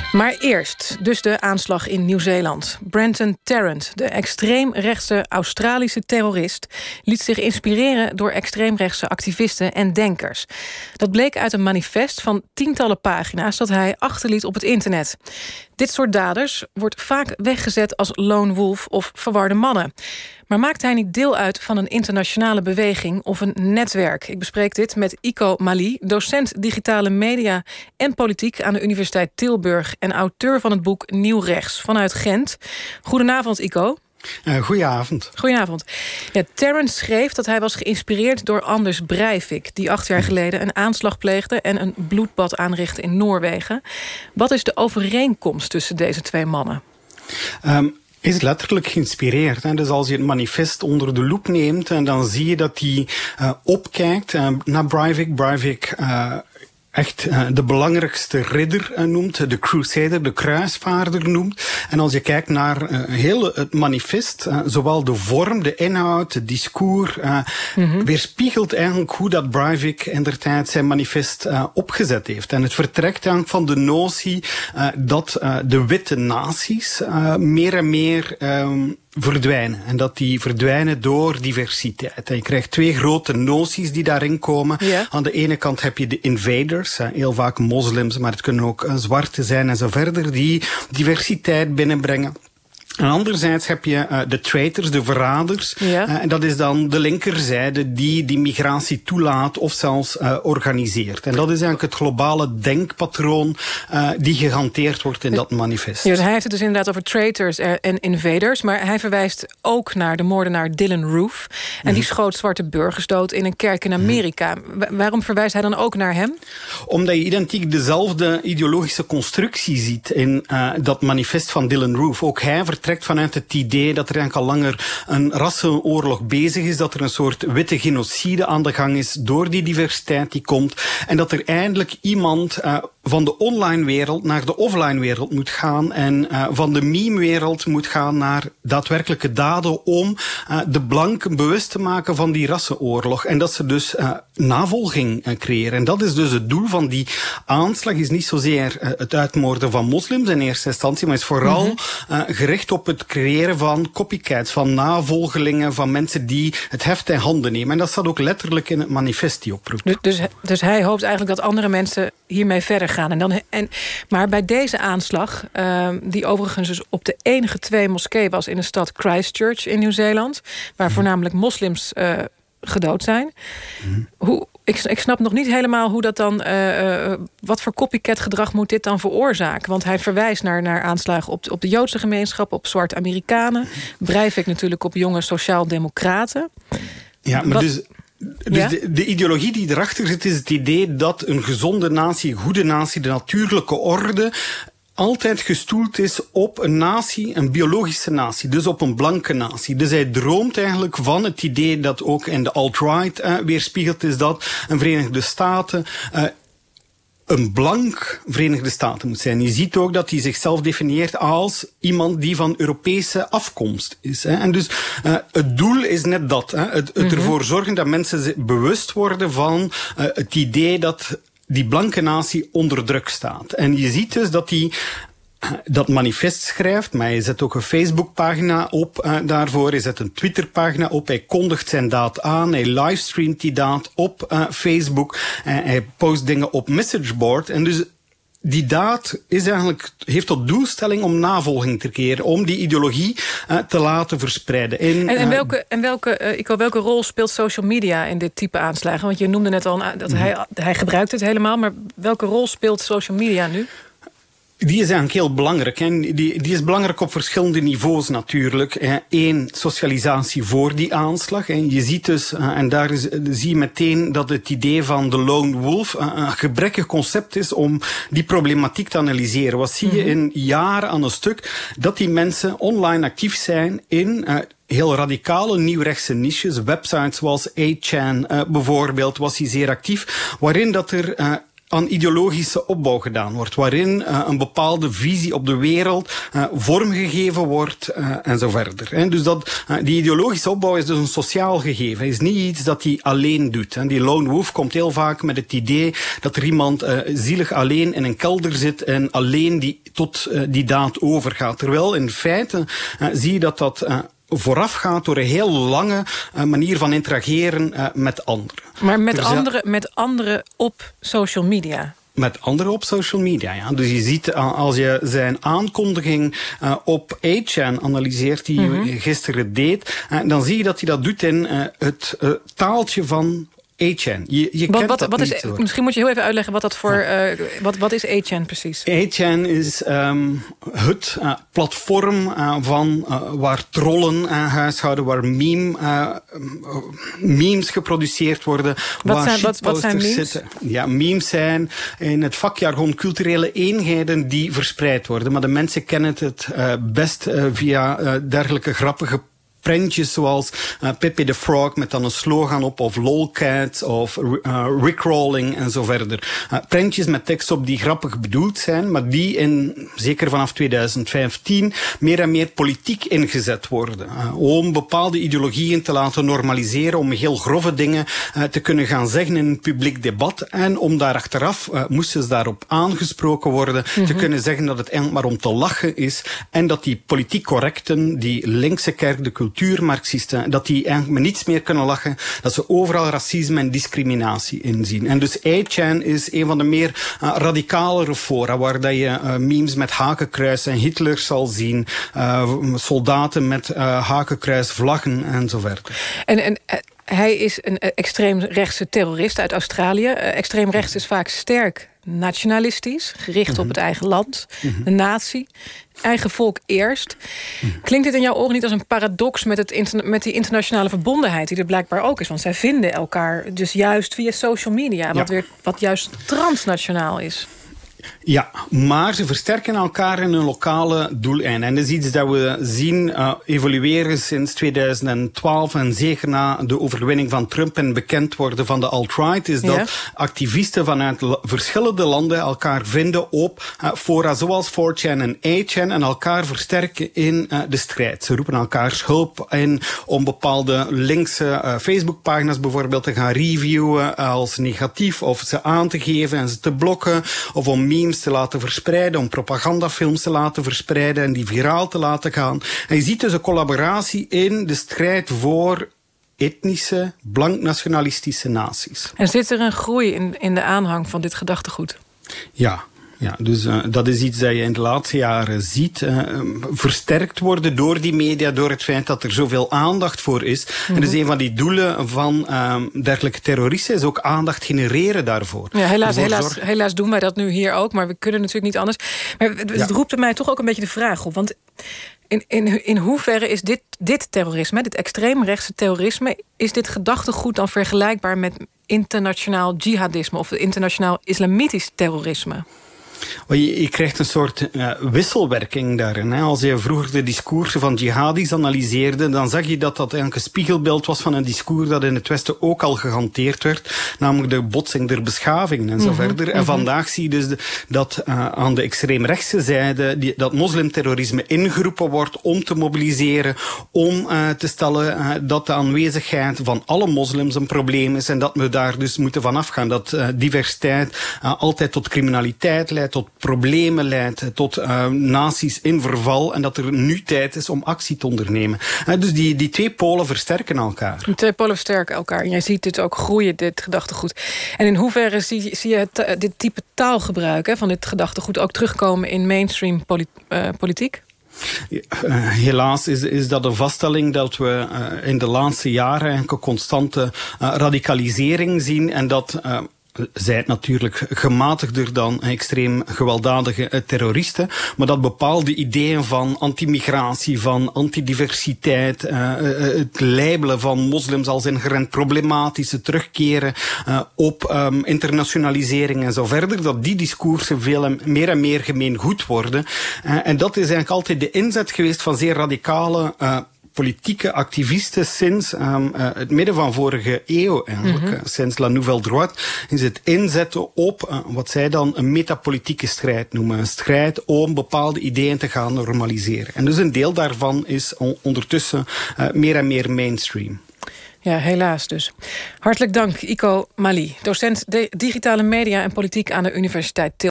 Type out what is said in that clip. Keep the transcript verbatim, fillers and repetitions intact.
Maar eerst dus de aanslag in Nieuw-Zeeland. Brenton Tarrant, de extreemrechtse Australische terrorist, liet zich inspireren door extreemrechtse activisten en denkers. Dat bleek uit een manifest van tientallen pagina's dat hij achterliet op het internet. Dit soort daders wordt vaak weggezet als lone wolf of verwarde mannen. Maar maakt hij niet deel uit van een internationale beweging of een netwerk? Ik bespreek dit met Ico Mali, docent digitale media en politiek aan de Universiteit Tilburg en auteur van het boek Nieuw Rechts vanuit Gent. Goedenavond, Ico. Uh, goedenavond. Goedenavond. Ja, Tarrant schreef dat hij was geïnspireerd door Anders Breivik, die acht jaar geleden een aanslag pleegde en een bloedbad aanrichtte in Noorwegen. Wat is de overeenkomst tussen deze twee mannen? Um... is letterlijk geïnspireerd. Hè. Dus als je het manifest onder de loep neemt, en dan zie je dat hij uh, opkijkt uh, naar Breivik. Breivik uh, echt uh, de belangrijkste ridder uh, noemt, de crusader, de kruisvaarder noemt. En als je kijkt naar uh, heel het manifest, uh, zowel de vorm, de inhoud, het discours, uh, mm-hmm. weerspiegelt eigenlijk hoe dat Breivik inderdaad zijn manifest uh, opgezet heeft. En het vertrekt eigenlijk van de notie uh, dat uh, de witte naties uh, meer en meer um, verdwijnen. En dat die verdwijnen door diversiteit. En je krijgt twee grote noties die daarin komen. Ja. Aan de ene kant heb je de invaders, heel vaak moslims, maar het kunnen ook zwarte zijn en zo verder, die diversiteit binnenbrengen. En anderzijds heb je uh, de traitors, de verraders. Ja. Uh, en dat is dan de linkerzijde die die migratie toelaat of zelfs uh, organiseert. En dat is eigenlijk het globale denkpatroon uh, die gehanteerd wordt in dat manifest. Ja, dus hij heeft het dus inderdaad over traitors en invaders. Maar hij verwijst ook naar de moordenaar Dylann Roof. En mm-hmm. die schoot zwarte burgers dood in een kerk in Amerika. Mm-hmm. Waarom verwijst hij dan ook naar hem? Omdat je identiek dezelfde ideologische constructie ziet in uh, dat manifest van Dylann Roof. Ook hij vertrekt vanuit het idee dat er eigenlijk al langer een rassenoorlog bezig is, dat er een soort witte genocide aan de gang is door die diversiteit die komt, en dat er eindelijk iemand uh, van de online wereld naar de offline wereld moet gaan en uh, van de meme wereld moet gaan naar daadwerkelijke daden om uh, de blanken bewust te maken van die rassenoorlog en dat ze dus uh, navolging uh, creëren. En dat is dus het doel van die aanslag, is niet zozeer uh, het uitmoorden van moslims in eerste instantie, maar is vooral mm-hmm. uh, gericht op het creëren van copycats, van navolgelingen, van mensen die het heft in handen nemen. En dat staat ook letterlijk in het manifest die oproept. Dus, dus, dus hij hoopt eigenlijk dat andere mensen hiermee verder gaan. En dan, en, maar bij deze aanslag, uh, die overigens dus op de enige twee moskee was in de stad Christchurch in Nieuw-Zeeland, waar mm. voornamelijk moslims uh, gedood zijn. Mm. Hoe, ik, ik snap nog niet helemaal hoe dat dan, uh, uh, wat voor copycat gedrag moet dit dan veroorzaken? Want hij verwijst naar, naar aanslagen op, op de Joodse gemeenschap, op zwarte Amerikanen. Breivik natuurlijk op jonge sociaal-democraten. Ja, maar wat, dus... Dus ja? de, de ideologie die erachter zit is het idee dat een gezonde natie, een goede natie, de natuurlijke orde altijd gestoeld is op een natie, een biologische natie, dus op een blanke natie. Dus hij droomt eigenlijk van het idee dat ook in de alt-right uh, weerspiegeld is, dat een Verenigde Staten uh, een blank Verenigde Staten moet zijn. Je ziet ook dat hij zichzelf definieert als iemand die van Europese afkomst is. Hè. En dus uh, het doel is net dat. Hè. Het, het mm-hmm. ervoor zorgen dat mensen zich bewust worden van uh, het idee dat die blanke natie onder druk staat. En je ziet dus dat hij dat manifest schrijft, maar hij zet ook een Facebookpagina op uh, daarvoor, hij zet een Twitterpagina op, hij kondigt zijn daad aan, hij livestreamt die daad op uh, Facebook, uh, hij post dingen op Messageboard, en dus die daad is eigenlijk, heeft tot doelstelling om navolging te creëren, om die ideologie uh, te laten verspreiden. In, en, en welke, en welke, uh, Ico, welke rol speelt social media in dit type aanslagen? Want je noemde net al dat mm-hmm. hij, hij gebruikt het helemaal, maar welke rol speelt social media nu? Die is eigenlijk heel belangrijk. Hè. Die, die is belangrijk op verschillende niveaus natuurlijk. Eén, socialisatie voor die aanslag. Hè. Je ziet dus, en daar is, zie je meteen dat het idee van de lone wolf een gebrekkig concept is om die problematiek te analyseren. Wat zie je in jaren aan een stuk? Dat die mensen online actief zijn in Uh, heel radicale nieuwrechtse niches. Websites zoals eight chan uh, bijvoorbeeld was hij zeer actief, waarin dat er Uh, aan ideologische opbouw gedaan wordt, waarin uh, een bepaalde visie op de wereld uh, vormgegeven wordt uh, en zo verder. Hè. Dus dat, uh, die ideologische opbouw is dus een sociaal gegeven. Het is niet iets dat hij alleen doet. Hè. Die lone wolf komt heel vaak met het idee dat er iemand uh, zielig alleen in een kelder zit en alleen die tot uh, die daad overgaat. Terwijl in feite uh, zie je dat dat uh, voorafgaat door een heel lange uh, manier van interageren uh, met anderen. Maar met, dus, anderen, met anderen op social media? Met anderen op social media, ja. Dus je ziet, als je zijn aankondiging uh, op A chan analyseert, die mm-hmm. je gisteren deed, uh, dan zie je dat hij dat doet in uh, het uh, taaltje van A chan. Je, je wat, kent wat, dat wat niet, is, hoor. Misschien moet je heel even uitleggen wat dat voor uh, wat, wat is A chan precies? A chan is um, het uh, platform uh, van uh, waar trollen uh, huishouden, waar meme, uh, memes geproduceerd worden. Wat waar zijn, wat, wat zijn memes? Zitten. Ja, memes zijn in het vakjargon culturele eenheden die verspreid worden. Maar de mensen kennen het uh, best uh, via uh, dergelijke grappige prentjes zoals uh, Pepe the Frog met dan een slogan op, of lolcats, of uh, rickrolling en zo verder. Uh, prentjes met tekst op die grappig bedoeld zijn, maar die in, zeker vanaf twintig vijftien, meer en meer politiek ingezet worden. Uh, om bepaalde ideologieën te laten normaliseren, om heel grove dingen uh, te kunnen gaan zeggen in een publiek debat. En om daar achteraf, uh, moesten ze daarop aangesproken worden, mm-hmm. te kunnen zeggen dat het eigenlijk maar om te lachen is en dat die politiek correcten, die linkse kerk, de cultuurmarxisten, dat die eigenlijk met niets meer kunnen lachen, dat ze overal racisme en discriminatie inzien. En dus A chan is een van de meer uh, radicalere fora, waar dat je uh, memes met hakenkruis en Hitler zal zien, uh, soldaten met uh, hakenkruis vlaggen en zo verder. En, en uh, hij is een uh, extreemrechtse terrorist uit Australië. Uh, extreemrechts is vaak sterk nationalistisch, gericht mm-hmm. op het eigen land, mm-hmm. de natie. Eigen volk eerst. Klinkt dit in jouw oren niet als een paradox met, het interna- met die internationale verbondenheid die er blijkbaar ook is? Want zij vinden elkaar dus juist via social media, wat, ja. weer, wat juist transnationaal is. Ja, maar ze versterken elkaar in een lokale doeleinde. En dat is iets dat we zien uh, evolueren sinds twintig twaalf en zeker na de overwinning van Trump en bekend worden van de alt-right, is dat ja. activisten vanuit l- verschillende landen elkaar vinden op uh, fora zoals four chan en A chan en elkaar versterken in uh, de strijd. Ze roepen elkaars hulp in om bepaalde linkse uh, Facebookpagina's bijvoorbeeld te gaan reviewen als negatief, of ze aan te geven en ze te blokken, of om memes te laten verspreiden, om propagandafilms te laten verspreiden en die viraal te laten gaan. En je ziet dus een collaboratie in de strijd voor etnische, blank-nationalistische naties. En zit er een groei in, in de aanhang van dit gedachtegoed? Ja. Ja, dus uh, dat is iets dat je in de laatste jaren ziet. Uh, versterkt worden door die media, door het feit dat er zoveel aandacht voor is. Mm-hmm. En dus een van die doelen van uh, dergelijke terroristen is ook aandacht genereren daarvoor. Ja, helaas, helaas, zorg... helaas doen wij dat nu hier ook, maar we kunnen natuurlijk niet anders. Maar het, het ja. roept bij mij toch ook een beetje de vraag op. Want in, in, in hoeverre is dit, dit terrorisme, dit extreemrechtse terrorisme, is dit gedachtegoed dan vergelijkbaar met internationaal jihadisme of internationaal islamitisch terrorisme? Je, je krijgt een soort uh, wisselwerking daarin. Hè. Als je vroeger de discoursen van jihadis analyseerde, dan zag je dat dat eigenlijk een spiegelbeeld was van een discours dat in het Westen ook al gehanteerd werd, namelijk de botsing der beschavingen en zo mm-hmm, verder. En mm-hmm. vandaag zie je dus de, dat uh, aan de extreemrechtse zijde die, dat moslimterrorisme ingeroepen wordt om te mobiliseren, om uh, te stellen uh, dat de aanwezigheid van alle moslims een probleem is en dat we daar dus moeten vanaf gaan. Dat uh, diversiteit uh, altijd tot criminaliteit leidt, tot problemen leidt, tot uh, naties in verval en dat er nu tijd is om actie te ondernemen. Uh, dus die, die twee polen versterken elkaar. Die twee polen versterken elkaar. En jij ziet dit ook groeien, dit gedachtegoed. En in hoeverre zie, zie je het, uh, dit type taalgebruik hè, van dit gedachtegoed ook terugkomen in mainstream poli- uh, politiek? Uh, helaas is, is dat een vaststelling dat we uh, in de laatste jaren eigenlijk een constante uh, radicalisering zien en dat Uh, zij het natuurlijk gematigder dan extreem gewelddadige terroristen, maar dat bepaalde ideeën van anti-migratie, van antidiversiteit, uh, het labelen van moslims als inherent problematische terugkeren uh, op um, internationalisering en zo verder, dat die discoursen veel en, meer en meer gemeengoed worden. Uh, en dat is eigenlijk altijd de inzet geweest van zeer radicale uh, politieke activisten sinds um, uh, het midden van vorige eeuw, eigenlijk, mm-hmm. uh, sinds La Nouvelle Droite, is het inzetten op uh, wat zij dan een metapolitieke strijd noemen. Een strijd om bepaalde ideeën te gaan normaliseren. En dus een deel daarvan is on- ondertussen uh, meer en meer mainstream. Ja, helaas dus. Hartelijk dank, Ico Mali, docent de digitale media en politiek aan de Universiteit Tilburg.